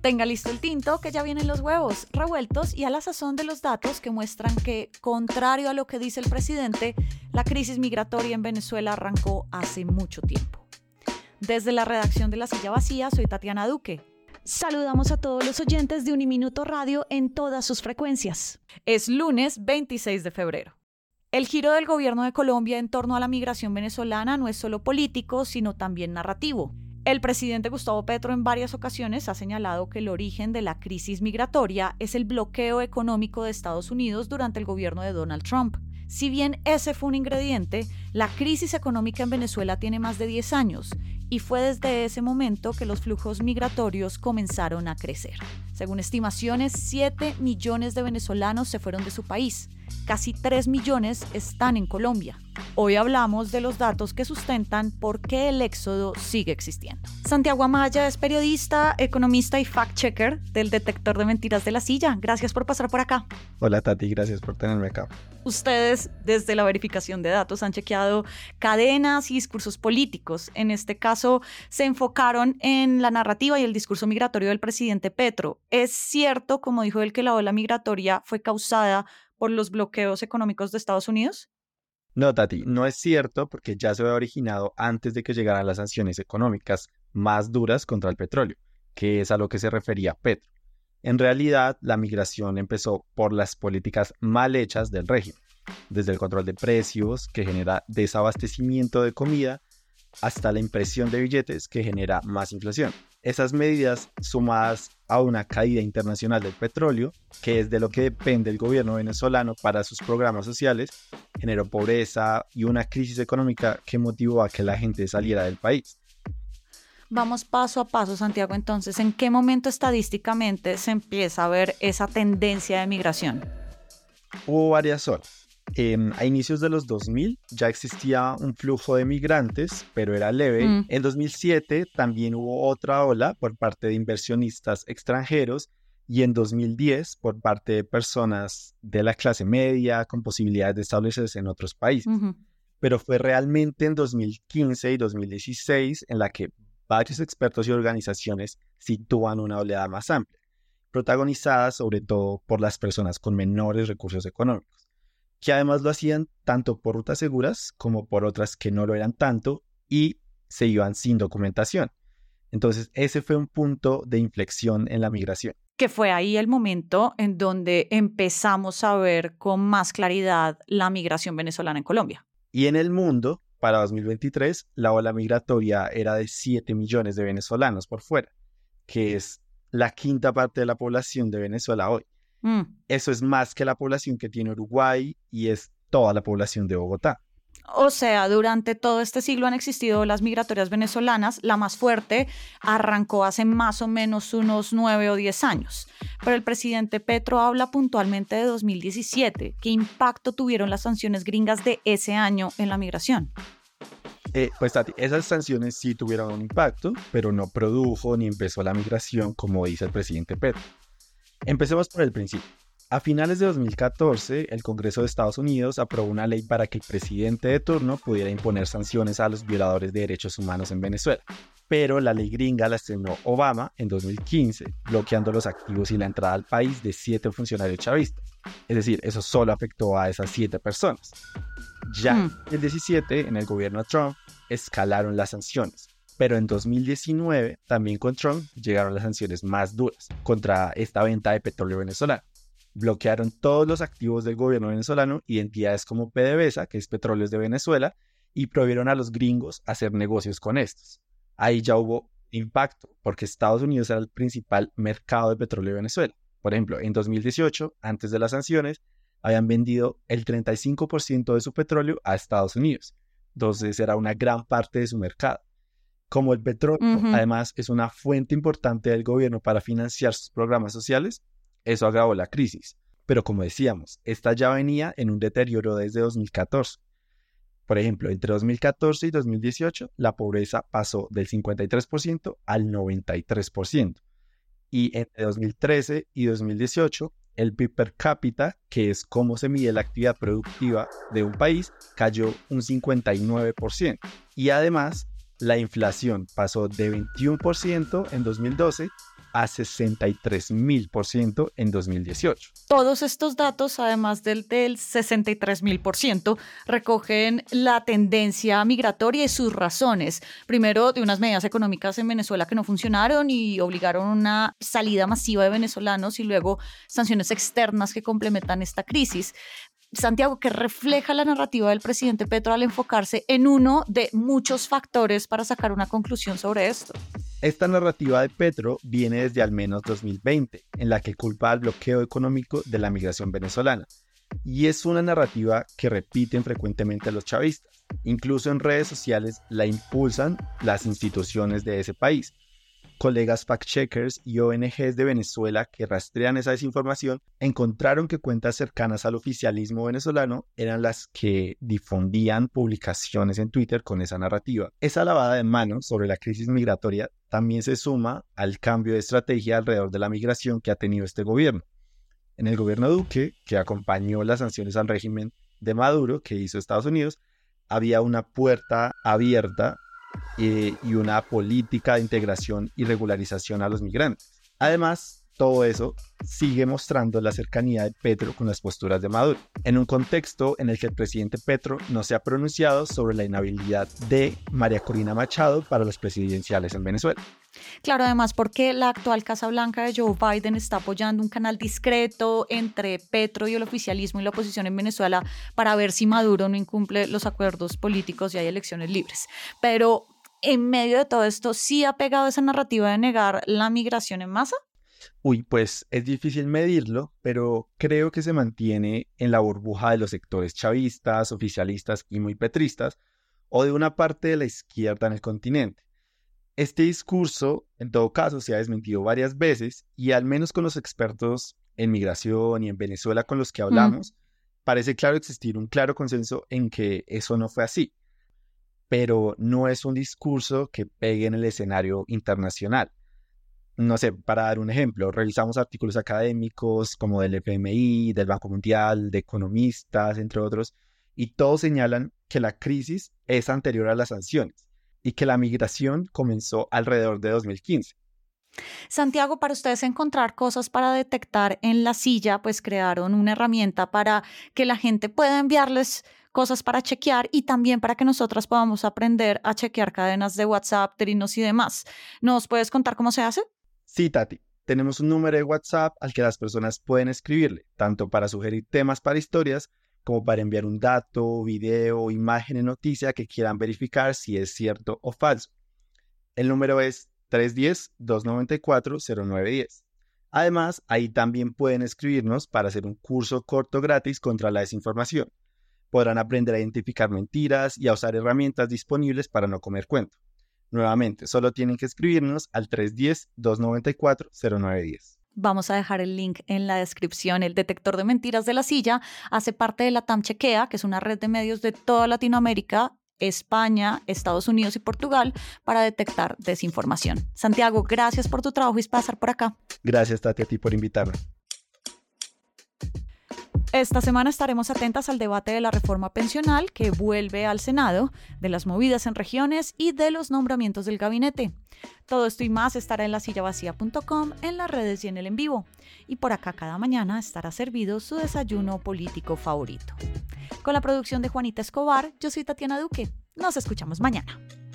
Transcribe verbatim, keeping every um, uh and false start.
Tenga listo el tinto, que ya vienen los huevos revueltos y a la sazón de los datos que muestran que, contrario a lo que dice el presidente, la crisis migratoria en Venezuela arrancó hace mucho tiempo. Desde la redacción de La Silla Vacía, soy Tatiana Duque. Saludamos a todos los oyentes de Uniminuto Radio en todas sus frecuencias. Es lunes veintiséis de febrero. El giro del gobierno de Colombia en torno a la migración venezolana no es solo político, sino también narrativo. El presidente Gustavo Petro en varias ocasiones ha señalado que el origen de la crisis migratoria es el bloqueo económico de Estados Unidos durante el gobierno de Donald Trump. Si bien ese fue un ingrediente, la crisis económica en Venezuela tiene más de diez años y fue desde ese momento que los flujos migratorios comenzaron a crecer. Según estimaciones, siete millones de venezolanos se fueron de su país. Casi tres millones están en Colombia. Hoy hablamos de los datos que sustentan por qué el éxodo sigue existiendo. Santiago Amaya es periodista, economista y fact-checker del Detector de Mentiras de La Silla. Gracias por pasar por acá. Hola Tati, gracias por tenerme acá. Ustedes, desde la verificación de datos, han chequeado cadenas y discursos políticos. En este caso, se enfocaron en la narrativa y el discurso migratorio del presidente Petro. ¿Es cierto, como dijo él, que la ola migratoria fue causada por los bloqueos económicos de Estados Unidos? No, Tati, no es cierto porque ya se había originado antes de que llegaran las sanciones económicas más duras contra el petróleo, que es a lo que se refería Petro. En realidad, la migración empezó por las políticas mal hechas del régimen, desde el control de precios, que genera desabastecimiento de comida, hasta la impresión de billetes, que genera más inflación. Esas medidas, sumadas a una caída internacional del petróleo, que es de lo que depende el gobierno venezolano para sus programas sociales, generó pobreza y una crisis económica que motivó a que la gente saliera del país. Vamos paso a paso, Santiago. Entonces, ¿en qué momento estadísticamente se empieza a ver esa tendencia de migración? Hubo varias olas. Eh, a inicios de los dos mil ya existía un flujo de migrantes, pero era leve. Mm. En dos mil siete también hubo otra ola por parte de inversionistas extranjeros y en dos mil diez por parte de personas de la clase media con posibilidades de establecerse en otros países. Uh-huh. Pero fue realmente en dos mil quince y dos mil dieciséis en la que varios expertos y organizaciones sitúan una oleada más amplia, protagonizada sobre todo por las personas con menores recursos económicos, que además lo hacían tanto por rutas seguras como por otras que no lo eran tanto y se iban sin documentación. Entonces, ese fue un punto de inflexión en la migración. Que fue ahí el momento en donde empezamos a ver con más claridad la migración venezolana en Colombia. Y en el mundo, para dos mil veintitrés, la ola migratoria era de siete millones de venezolanos por fuera, que es la quinta parte de la población de Venezuela hoy. Mm. Eso es más que la población que tiene Uruguay y es toda la población de Bogotá. O sea, durante todo este siglo han existido las migratorias venezolanas. La más fuerte arrancó hace más o menos unos nueve o diez años. Pero el presidente Petro habla puntualmente de dos mil diecisiete. ¿Qué impacto tuvieron las sanciones gringas de ese año en la migración? Eh, pues Tati, esas sanciones sí tuvieron un impacto, pero no produjo ni empezó la migración como dice el presidente Petro. Empecemos por el principio. A finales de dos mil catorce, el Congreso de Estados Unidos aprobó una ley para que el presidente de turno pudiera imponer sanciones a los violadores de derechos humanos en Venezuela. Pero la ley gringa la estrenó Obama en dos mil quince, bloqueando los activos y la entrada al país de siete funcionarios chavistas. Es decir, eso solo afectó a esas siete personas. Ya mm. en dos mil diecisiete, en el gobierno Trump, escalaron las sanciones. Pero en dos mil diecinueve, también con Trump, llegaron las sanciones más duras contra esta venta de petróleo venezolano. Bloquearon todos los activos del gobierno venezolano y entidades como PDVSA, que es Petróleos de Venezuela, y prohibieron a los gringos hacer negocios con estos. Ahí ya hubo impacto, porque Estados Unidos era el principal mercado de petróleo de Venezuela. Por ejemplo, en dos mil dieciocho, antes de las sanciones, habían vendido el treinta y cinco por ciento de su petróleo a Estados Unidos. Entonces era una gran parte de su mercado. Como el petróleo, uh-huh. además, es una fuente importante del gobierno para financiar sus programas sociales, eso agravó la crisis. Pero como decíamos, esta ya venía en un deterioro desde dos mil catorce. Por ejemplo, entre dos mil catorce y dos mil dieciocho, la pobreza pasó del cincuenta y tres por ciento al noventa y tres por ciento. Y entre dos mil trece y dos mil dieciocho, el P I B per cápita, que es cómo se mide la actividad productiva de un país, cayó un cincuenta y nueve por ciento. Y además, la inflación pasó de veintiuno por ciento en dos mil doce a sesenta y tres mil por ciento en dos mil dieciocho. Todos estos datos, además del, del sesenta y tres mil por ciento, recogen la tendencia migratoria y sus razones. Primero, de unas medidas económicas en Venezuela que no funcionaron y obligaron una salida masiva de venezolanos, y luego sanciones externas que complementan esta crisis. Santiago, ¿qué refleja la narrativa del presidente Petro al enfocarse en uno de muchos factores para sacar una conclusión sobre esto? Esta narrativa de Petro viene desde al menos dos mil veinte, en la que culpa al bloqueo económico de la migración venezolana. Y es una narrativa que repiten frecuentemente los chavistas. Incluso en redes sociales la impulsan las instituciones de ese país. Colegas fact-checkers y O N Ges de Venezuela que rastrean esa desinformación encontraron que cuentas cercanas al oficialismo venezolano eran las que difundían publicaciones en Twitter con esa narrativa. Esa lavada de manos sobre la crisis migratoria también se suma al cambio de estrategia alrededor de la migración que ha tenido este gobierno. En el gobierno Duque, que acompañó las sanciones al régimen de Maduro que hizo Estados Unidos, había una puerta abierta eh, y una política de integración y regularización a los migrantes. Además, todo eso sigue mostrando la cercanía de Petro con las posturas de Maduro, en un contexto en el que el presidente Petro no se ha pronunciado sobre la inhabilidad de María Corina Machado para los presidenciales en Venezuela. Claro, además porque la actual Casa Blanca de Joe Biden está apoyando un canal discreto entre Petro y el oficialismo y la oposición en Venezuela para ver si Maduro no incumple los acuerdos políticos y hay elecciones libres. Pero en medio de todo esto, ¿sí ha pegado esa narrativa de negar la migración en masa? Uy, pues es difícil medirlo, pero creo que se mantiene en la burbuja de los sectores chavistas, oficialistas y muy petristas, o de una parte de la izquierda en el continente. Este discurso, en todo caso, se ha desmentido varias veces y al menos con los expertos en migración y en Venezuela con los que hablamos, mm. parece claro existir un claro consenso en que eso no fue así. Pero no es un discurso que pegue en el escenario internacional. No sé, para dar un ejemplo, revisamos artículos académicos como del F M I, del Banco Mundial, de economistas, entre otros, y todos señalan que la crisis es anterior a las sanciones y que la migración comenzó alrededor de dos mil quince. Santiago, para ustedes encontrar cosas para detectar en la silla, pues crearon una herramienta para que la gente pueda enviarles cosas para chequear y también para que nosotras podamos aprender a chequear cadenas de WhatsApp, trinos y demás. ¿Nos puedes contar cómo se hace? Sí, Tati. Tenemos un número de WhatsApp al que las personas pueden escribirle, tanto para sugerir temas para historias, como para enviar un dato, video, imagen o noticia que quieran verificar si es cierto o falso. El número es tres uno cero, dos nueve cuatro, cero nueve uno cero. Además, ahí también pueden escribirnos para hacer un curso corto gratis contra la desinformación. Podrán aprender a identificar mentiras y a usar herramientas disponibles para no comer cuento. Nuevamente, solo tienen que escribirnos al tres uno cero, dos nueve cuatro, cero nueve uno cero. Vamos a dejar el link en la descripción. El detector de mentiras de la silla hace parte de la TAM Chequea, que es una red de medios de toda Latinoamérica, España, Estados Unidos y Portugal para detectar desinformación. Santiago, gracias por tu trabajo y pasar por acá. Gracias, Tati, a ti por invitarme. Esta semana estaremos atentas al debate de la reforma pensional que vuelve al Senado, de las movidas en regiones y de los nombramientos del gabinete. Todo esto y más estará en la silla vacía punto com, en las redes y en el en vivo. Y por acá cada mañana estará servido su desayuno político favorito. Con la producción de Juanita Escobar, yo soy Tatiana Duque. Nos escuchamos mañana.